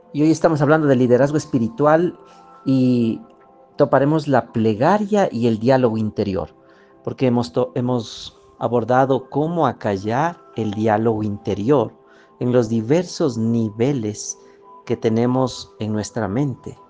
Y hoy estamos hablando de liderazgo espiritual y toparemos la plegaria y el diálogo interior, porque hemos abordado cómo acallar el diálogo interior en los diversos niveles que tenemos en nuestra mente.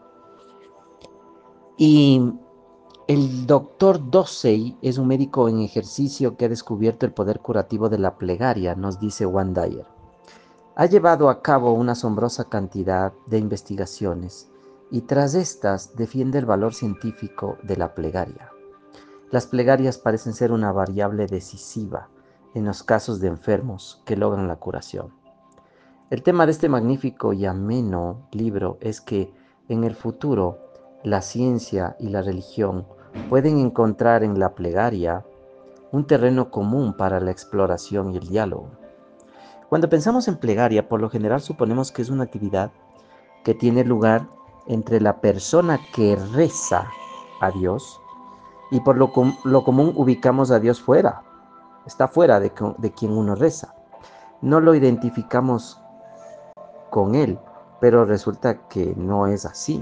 Y el doctor Dosey es un médico en ejercicio que ha descubierto el poder curativo de la plegaria, nos dice Juan Dyer. Ha llevado a cabo una asombrosa cantidad de investigaciones y tras estas defiende el valor científico de la plegaria. Las plegarias parecen ser una variable decisiva en los casos de enfermos que logran la curación. El tema de este magnífico y ameno libro es que en el futuro la ciencia y la religión pueden encontrar en la plegaria un terreno común para la exploración y el diálogo. Cuando pensamos en plegaria, por lo general suponemos que es una actividad que tiene lugar entre la persona que reza a Dios y por lo común ubicamos a Dios fuera, está fuera de quien uno reza. No lo identificamos con Él, pero resulta que no es así.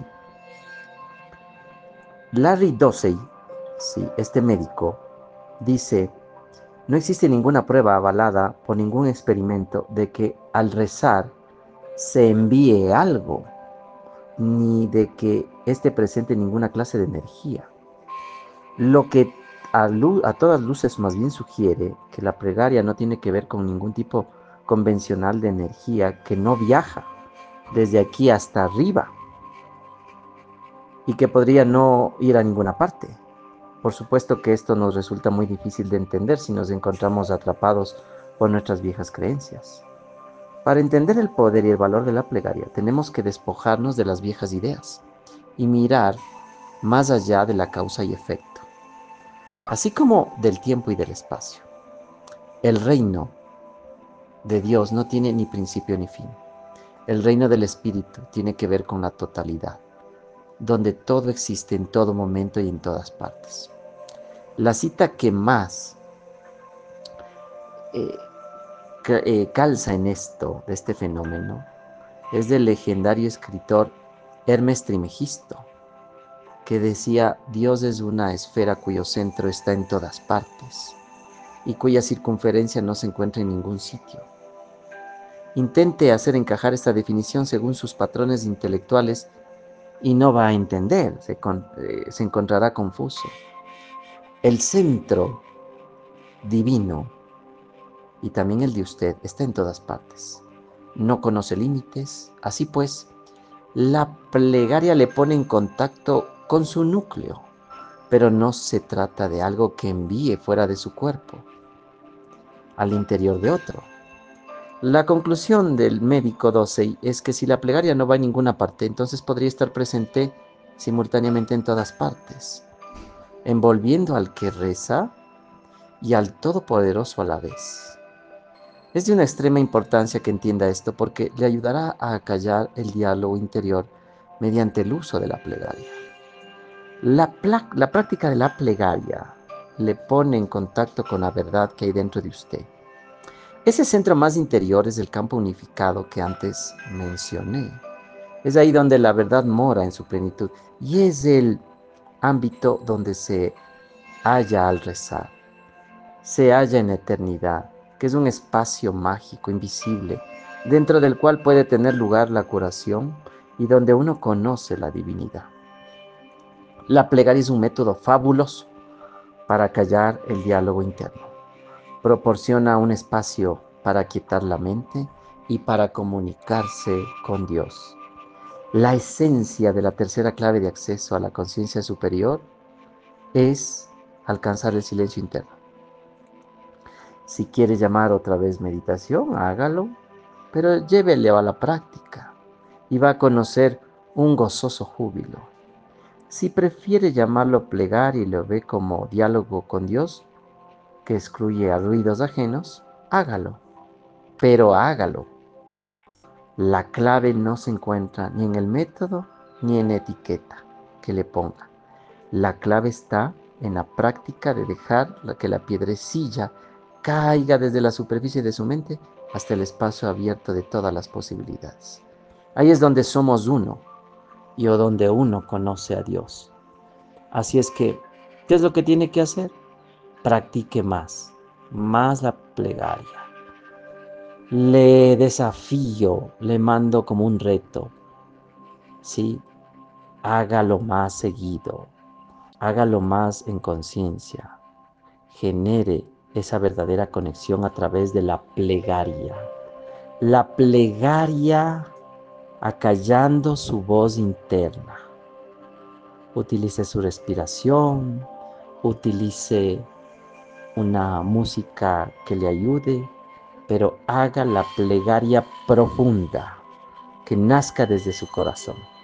Larry Dossey, sí, este médico, dice, no existe ninguna prueba avalada por ningún experimento de que al rezar se envíe algo, ni de que éste presente ninguna clase de energía. Lo que a todas luces más bien sugiere que la plegaria no tiene que ver con ningún tipo convencional de energía que no viaja desde aquí hasta arriba y que podría no ir a ninguna parte. Por supuesto que esto nos resulta muy difícil de entender si nos encontramos atrapados por nuestras viejas creencias. Para entender el poder y el valor de la plegaria, tenemos que despojarnos de las viejas ideas y mirar más allá de la causa y efecto, así como del tiempo y del espacio. El reino de Dios no tiene ni principio ni fin. El reino del Espíritu tiene que ver con la totalidad, donde todo existe en todo momento y en todas partes. La cita que más eh, calza en esto, de este fenómeno, es del legendario escritor Hermes Trismegisto, que decía, Dios es una esfera cuyo centro está en todas partes y cuya circunferencia no se encuentra en ningún sitio. Intente hacer encajar esta definición según sus patrones intelectuales y no va a entender, se encontrará confuso. El centro divino y también el de usted está en todas partes. No conoce límites, así pues, la plegaria le pone en contacto con su núcleo, pero no se trata de algo que envíe fuera de su cuerpo, al interior de otro. La conclusión del médico Dosey es que si la plegaria no va a ninguna parte, entonces podría estar presente simultáneamente en todas partes, envolviendo al que reza y al Todopoderoso a la vez. Es de una extrema importancia que entienda esto porque le ayudará a acallar el diálogo interior mediante el uso de la plegaria. La práctica de la plegaria le pone en contacto con la verdad que hay dentro de usted. Ese centro más interior es el campo unificado que antes mencioné. Es ahí donde la verdad mora en su plenitud y es el ámbito donde se halla al rezar. Se halla en la eternidad, que es un espacio mágico, invisible, dentro del cual puede tener lugar la curación y donde uno conoce la divinidad. La plegaria es un método fabuloso para callar el diálogo interno. Proporciona un espacio para quietar la mente y para comunicarse con Dios. La esencia de la tercera clave de acceso a la conciencia superior es alcanzar el silencio interno. Si quiere llamar otra vez meditación, hágalo, pero llévelo a la práctica y va a conocer un gozoso júbilo. Si prefiere llamarlo plegaria y lo ve como diálogo con Dios, que excluye a ruidos ajenos, hágalo, pero hágalo. La clave no se encuentra ni en el método ni en la etiqueta que le ponga. La clave está en la práctica de dejar que la piedrecilla caiga desde la superficie de su mente hasta el espacio abierto de todas las posibilidades. Ahí es donde somos uno y o donde uno conoce a Dios. Así es que, ¿qué es lo que tiene que hacer? Practique más la plegaria. Le desafío, le mando como un reto, ¿sí? Hágalo más seguido, hágalo más en conciencia, genere esa verdadera conexión a través de la plegaria. La plegaria acallando su voz interna. Utilice su respiración, utilice una música que le ayude, pero haga la plegaria profunda que nazca desde su corazón.